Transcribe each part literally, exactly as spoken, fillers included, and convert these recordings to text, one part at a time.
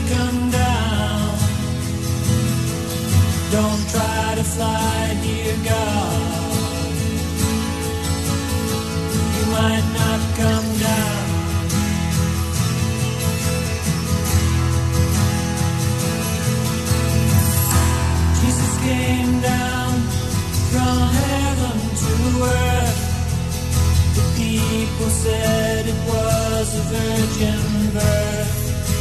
come down. Don't try to fly, dear God. You might not come down. Jesus came down from heaven to earth. The people said it was a virgin birth.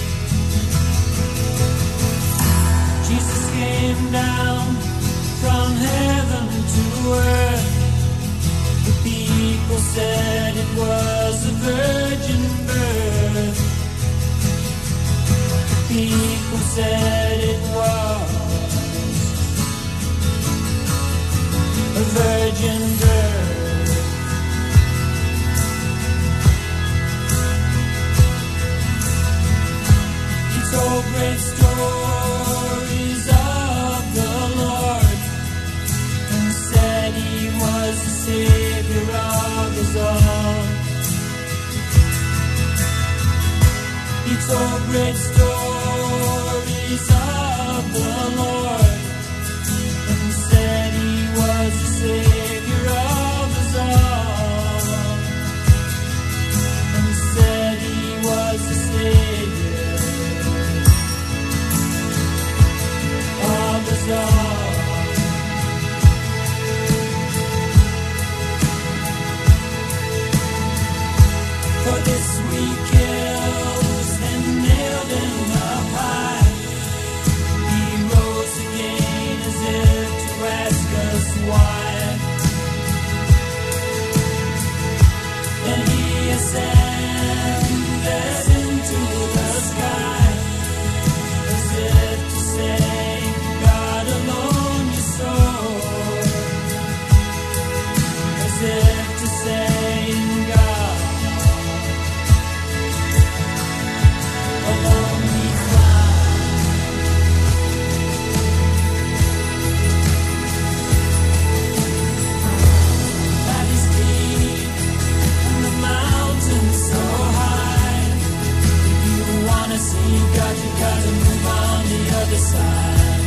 Jesus came down from heaven to earth. The people said it was a virgin birth. The people said it was a virgin birth. He told great stories of the Lord and said he was the Savior of us all. He told great stories of the Lord and said he was the Savior of us all, and said he was the Savior of us all. For this we killed and nailed him up high. He rose again as if to ask us why. Then he ascended into the sky, as if to say, God alone you soar. As if to say, God alone we fly. Valleys deep and the mountains so high. If you wanna see God, you gotta move on the other side.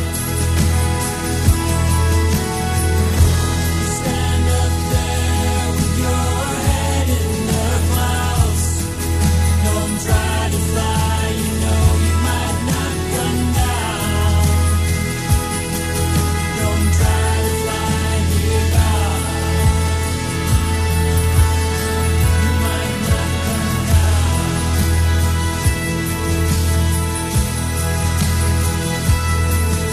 You stand up there with your head in the clouds. Don't try to fly, you know you might not come down. Don't try to fly, dear God. You might not come down.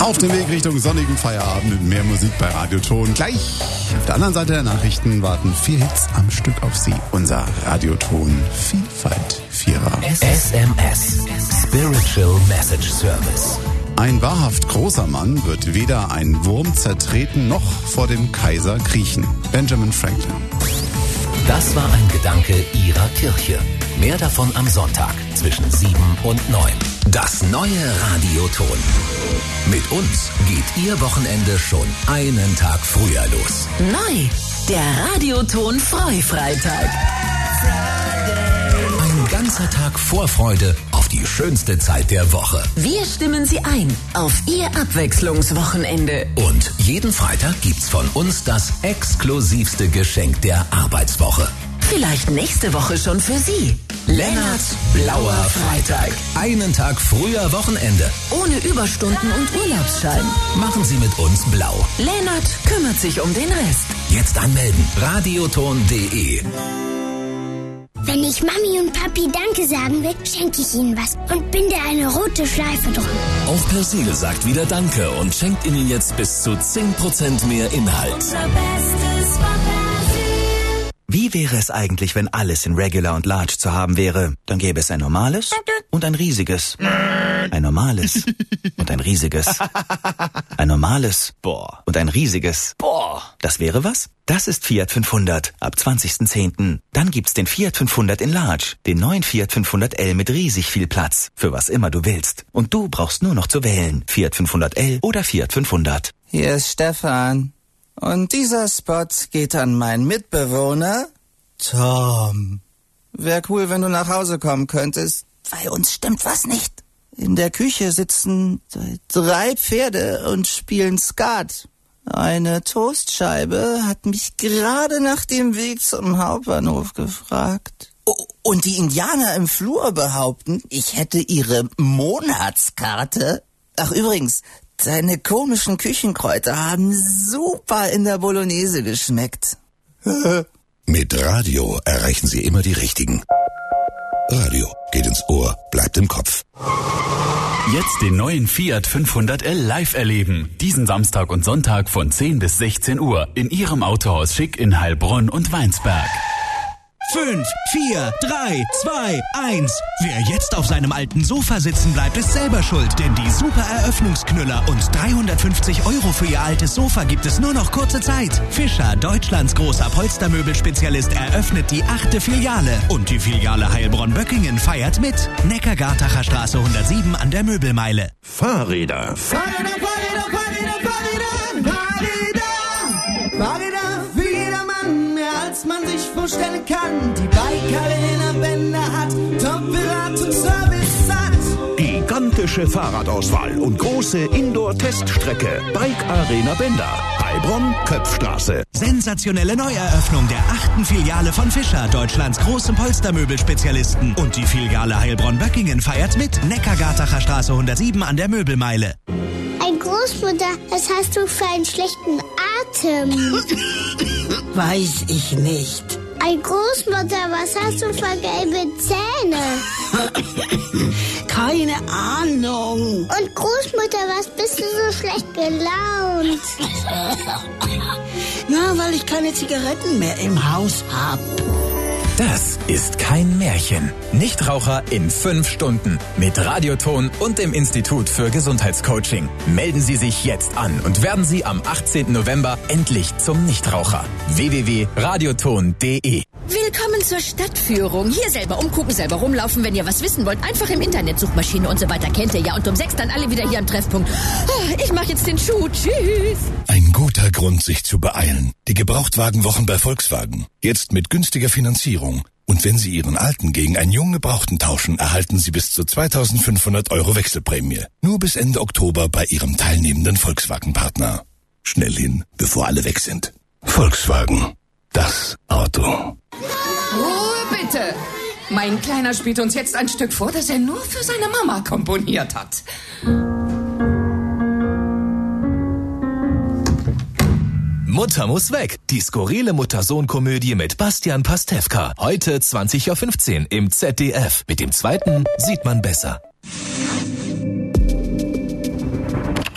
Auf dem Weg Richtung sonnigen Feierabend mit mehr Musik bei Radioton. Gleich auf der anderen Seite der Nachrichten warten vier Hits am Stück auf Sie. Unser Radioton Vielfalt Vierer. S M S Spiritual Message Service. Ein wahrhaft großer Mann wird weder einen Wurm zertreten noch vor dem Kaiser kriechen. Benjamin Franklin. Das war ein Gedanke Ihrer Kirche. Mehr davon am Sonntag zwischen sieben und neun. Das neue Radioton. Mit uns geht Ihr Wochenende schon einen Tag früher los. Neu, der Radioton Freufreitag. Ein ganzer Tag Vorfreude auf die schönste Zeit der Woche. Wir stimmen Sie ein auf Ihr Abwechslungswochenende. Und jeden Freitag gibt's von uns das exklusivste Geschenk der Arbeitswoche. Vielleicht nächste Woche schon für Sie. Lennarts Blauer Freitag. Einen Tag früher Wochenende. Ohne Überstunden und Urlaubsschein. Machen Sie mit uns blau. Lennart kümmert sich um den Rest. Jetzt anmelden. radioton punkt de. Wenn ich Mami und Papi Danke sagen will, schenke ich ihnen was und binde eine rote Schleife drum. Auch Persil sagt wieder Danke und schenkt Ihnen jetzt bis zu zehn Prozent mehr Inhalt. Unser Bestes von Persil. Wie wäre es eigentlich, wenn alles in Regular und Large zu haben wäre? Dann gäbe es ein normales und ein riesiges. Ein normales und ein riesiges. Ein normales Boah. und ein riesiges. Boah. Das wäre was? Das ist Fiat fünfhundert ab zwanzigsten zehnten Dann gibt's den Fiat fünfhundert in Large, den neuen Fiat fünfhundert L mit riesig viel Platz, für was immer du willst. Und du brauchst nur noch zu wählen, Fiat fünfhundert L oder Fiat fünfhundert. Hier ist Stefan. Und dieser Spot geht an meinen Mitbewohner, Tom. Wäre cool, wenn du nach Hause kommen könntest. Bei uns stimmt was nicht. In der Küche sitzen drei Pferde und spielen Skat. Eine Toastscheibe hat mich gerade nach dem Weg zum Hauptbahnhof gefragt. Oh, und die Indianer im Flur behaupten, ich hätte ihre Monatskarte. Ach übrigens, deine komischen Küchenkräuter haben super in der Bolognese geschmeckt. Mit Radio erreichen Sie immer die Richtigen. Radio geht ins Ohr, bleibt im Kopf. Jetzt den neuen Fiat fünfhundert L live erleben. Diesen Samstag und Sonntag von zehn bis sechzehn Uhr in Ihrem Autohaus Schick in Heilbronn und Weinsberg. Fünf, vier, drei, zwei, eins. Wer jetzt auf seinem alten Sofa sitzen bleibt, ist selber schuld. Denn die super Eröffnungsknüller und dreihundertfünfzig Euro für Ihr altes Sofa gibt es nur noch kurze Zeit. Fischer, Deutschlands großer Polstermöbelspezialist, eröffnet die achte Filiale. Und die Filiale Heilbronn-Böckingen feiert mit. Neckargartacher Straße hundertsieben an der Möbelmeile. Fahrräder. Fahrräder, Fahrräder, Fahrräder, Fahrräder, Fahrräder, Fahrräder für jedermann, mehr als man sich vorstellen kann. Die Bike Arena Bender hat Top-Beratungsservice satt. Gigantische Fahrradauswahl und große Indoor-Teststrecke. Bike Arena Bender. Heilbronn, Köpfstraße. Sensationelle Neueröffnung der achten Filiale von Fischer, Deutschlands großem Polstermöbelspezialisten. Und die Filiale Heilbronn-Böckingen feiert mit. Neckargartacher Straße hundertsieben an der Möbelmeile. Ein Großmutter, was hast du für einen schlechten Atem? Weiß ich nicht. Ein Großmutter, was hast du für gelbe Zähne? Keine Ahnung. Und Großmutter, was bist du so schlecht gelaunt? Na, weil ich keine Zigaretten mehr im Haus hab. Das ist kein Märchen. Nichtraucher in fünf Stunden. Mit Radioton und dem Institut für Gesundheitscoaching. Melden Sie sich jetzt an und werden Sie am achtzehnten November endlich zum Nichtraucher. w w w punkt radioton punkt de. Willkommen zur Stadtführung. Hier selber umgucken, selber rumlaufen. Wenn ihr was wissen wollt, einfach im Internet, Suchmaschine und so weiter, kennt ihr ja. Und um sechs dann alle wieder hier am Treffpunkt. Oh, ich mach jetzt den Schuh. Tschüss. Ein guter Grund, sich zu beeilen. Die Gebrauchtwagenwochen bei Volkswagen. Jetzt mit günstiger Finanzierung. Und wenn Sie Ihren alten gegen einen jungen Gebrauchten tauschen, erhalten Sie bis zu zweitausendfünfhundert Euro Wechselprämie. Nur bis Ende Oktober bei Ihrem teilnehmenden Volkswagen-Partner. Schnell hin, bevor alle weg sind. Volkswagen. Das Auto. Ruhe bitte! Mein Kleiner spielt uns jetzt ein Stück vor, das er nur für seine Mama komponiert hat. Mutter muss weg. Die skurrile Mutter-Sohn-Komödie mit Bastian Pastewka. Heute zwanzig Uhr fünfzehn im Z D F. Mit dem zweiten sieht man besser.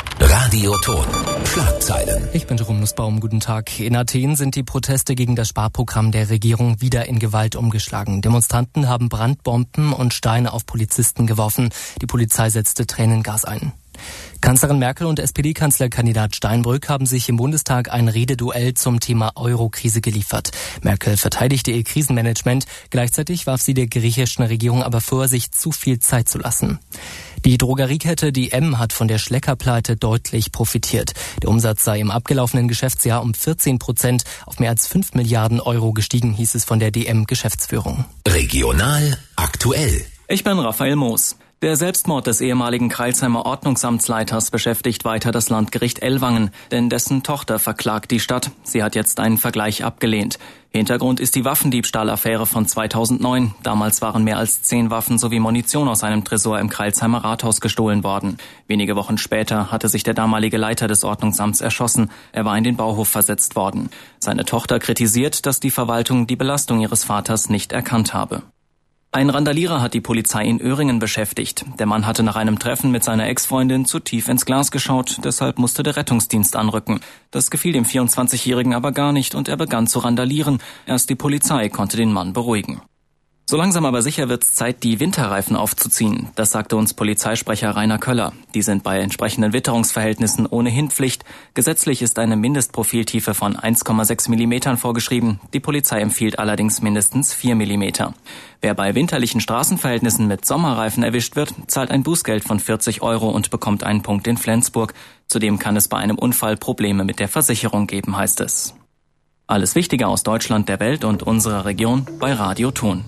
Radioton. Schlagzeilen. Ich bin Jerome Nussbaum, guten Tag. In Athen sind die Proteste gegen das Sparprogramm der Regierung wieder in Gewalt umgeschlagen. Demonstranten haben Brandbomben und Steine auf Polizisten geworfen. Die Polizei setzte Tränengas ein. Kanzlerin Merkel und S P D-Kanzlerkandidat Steinbrück haben sich im Bundestag ein Rededuell zum Thema Euro-Krise geliefert. Merkel verteidigte ihr Krisenmanagement, gleichzeitig warf sie der griechischen Regierung aber vor, sich zu viel Zeit zu lassen. Die Drogeriekette D M hat von der Schleckerpleite deutlich profitiert. Der Umsatz sei im abgelaufenen Geschäftsjahr um vierzehn Prozent auf mehr als fünf Milliarden Euro gestiegen, hieß es von der D M-Geschäftsführung. Regional aktuell. Ich bin Raphael Moos. Der Selbstmord des ehemaligen Crailsheimer Ordnungsamtsleiters beschäftigt weiter das Landgericht Ellwangen, denn dessen Tochter verklagt die Stadt. Sie hat jetzt einen Vergleich abgelehnt. Hintergrund ist die Waffendiebstahlaffäre von zweitausendneun. Damals waren mehr als zehn Waffen sowie Munition aus einem Tresor im Crailsheimer Rathaus gestohlen worden. Wenige Wochen später hatte sich der damalige Leiter des Ordnungsamts erschossen. Er war in den Bauhof versetzt worden. Seine Tochter kritisiert, dass die Verwaltung die Belastung ihres Vaters nicht erkannt habe. Ein Randalierer hat die Polizei in Öhringen beschäftigt. Der Mann hatte nach einem Treffen mit seiner Ex-Freundin zu tief ins Glas geschaut, deshalb musste der Rettungsdienst anrücken. Das gefiel dem vierundzwanzigjährigen aber gar nicht und er begann zu randalieren. Erst die Polizei konnte den Mann beruhigen. So langsam aber sicher wird's Zeit, die Winterreifen aufzuziehen. Das sagte uns Polizeisprecher Rainer Köller. Die sind bei entsprechenden Witterungsverhältnissen ohnehin Pflicht. Gesetzlich ist eine Mindestprofiltiefe von eins Komma sechs Millimetern vorgeschrieben. Die Polizei empfiehlt allerdings mindestens vier Millimeter. Wer bei winterlichen Straßenverhältnissen mit Sommerreifen erwischt wird, zahlt ein Bußgeld von vierzig Euro und bekommt einen Punkt in Flensburg. Zudem kann es bei einem Unfall Probleme mit der Versicherung geben, heißt es. Alles Wichtige aus Deutschland, der Welt und unserer Region bei Radioton.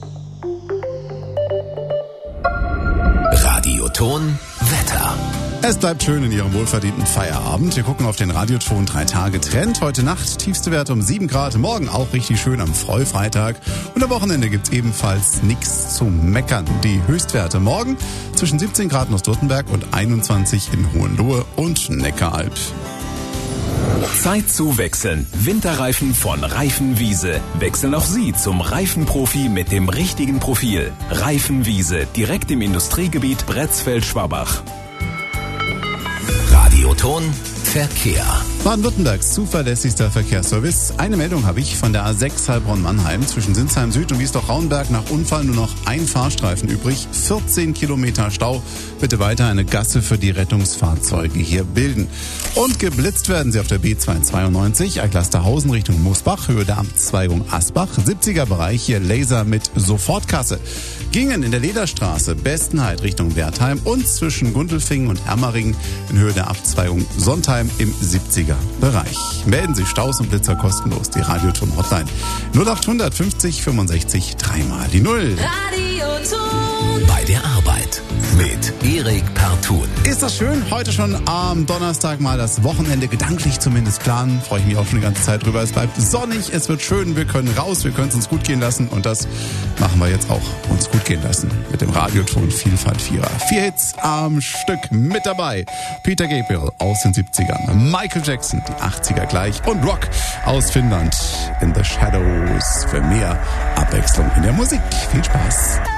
Radioton Wetter. Es bleibt schön in Ihrem wohlverdienten Feierabend. Wir gucken auf den Radioton drei Tage Trend. Heute Nacht tiefste Werte um sieben Grad. Morgen auch richtig schön am Freufreitag. Und am Wochenende gibt's ebenfalls nichts zu meckern. Die Höchstwerte morgen zwischen siebzehn Grad in Ostwürttemberg und einundzwanzig in Hohenlohe und Neckaralb. Zeit zu wechseln. Winterreifen von Reifenwiese. Wechseln auch Sie zum Reifenprofi mit dem richtigen Profil. Reifenwiese, direkt im Industriegebiet Bretzfeld-Schwabach. Radioton Verkehr. Baden-Württembergs zuverlässigster Verkehrsservice. Eine Meldung habe ich von der A sechs Heilbronn-Mannheim zwischen Sinsheim Süd und Wiesloch-Rauenberg. Nach Unfall nur noch ein Fahrstreifen übrig. vierzehn Kilometer Stau. Bitte weiter eine Gasse für die Rettungsfahrzeuge hier bilden. Und geblitzt werden sie auf der B zweihundertzweiundneunzig, Eicklasterhausen Richtung Moosbach, Höhe der Abzweigung Asbach. siebziger Bereich hier Laser mit Sofortkasse. Gingen in der Lederstraße Bestenheit Richtung Wertheim und zwischen Gundelfingen und Ermering in Höhe der Abzweigung Sontheim im siebziger Bereich. Melden Sie Staus und Blitzer kostenlos. Die Radioton Hotline null achthundert fünfzig fünfundsechzig dreimal die Null. Radioton bei der Arbeit mit Erik Parton. Ist das schön? Heute schon am Donnerstag mal das Wochenende gedanklich zumindest planen. Freue ich mich auch schon die ganze Zeit drüber. Es bleibt sonnig, es wird schön, wir können raus, wir können es uns gut gehen lassen und das machen wir jetzt auch, uns gut gehen lassen mit dem Radioton Vielfalt Vierer. Vier Hits am Stück mit dabei. Peter Gabriel aus den siebzigern, Michael Jackson, die achtziger gleich und Rock aus Finnland, In the Shadows für mehr Abwechslung in der Musik. Viel Spaß.